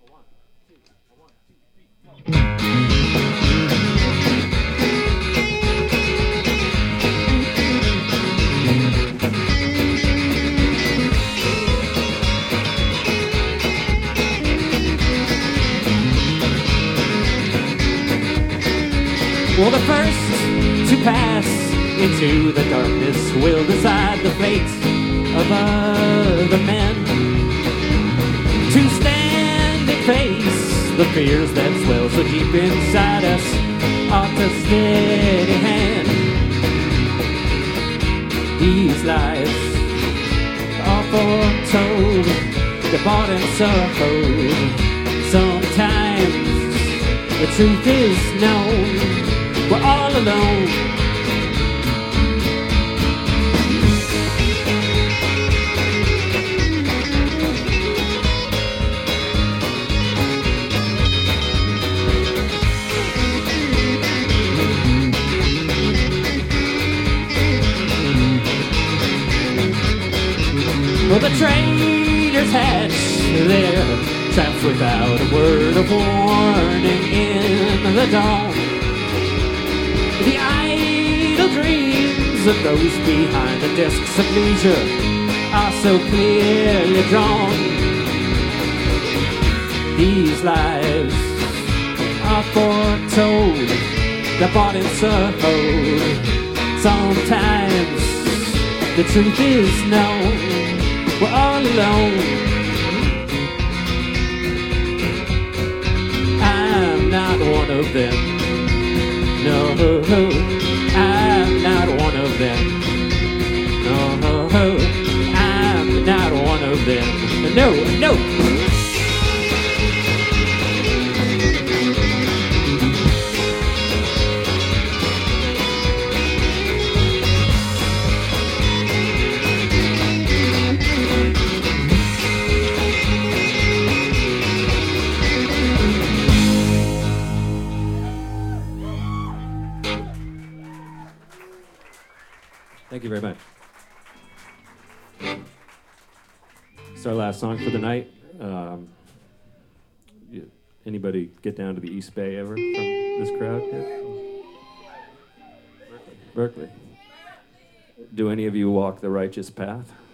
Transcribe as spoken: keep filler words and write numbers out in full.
Well, the first to pass into the darkness will decide the fate of other men. To stand and face the fears that swell so deep inside us ought a steady hand. These lies are foretold, they're bought and sold. Sometimes the truth is known. We're all alone. Well, the traitors hatch their traps without a word of warning in the dawn. The idle dreams of those behind the desks of leisure are so clearly drawn. These lives are foretold, they're bought and sold. Sometimes the truth is known. We're all alone. I'm not one of them. No, I'm not one of them. No, I'm not one of them. No, no. Thank you very much. It's our last song for the night. Um, you, anybody get down to the East Bay ever from this crowd yet? Berkeley. Berkeley. Do any of you walk the righteous path?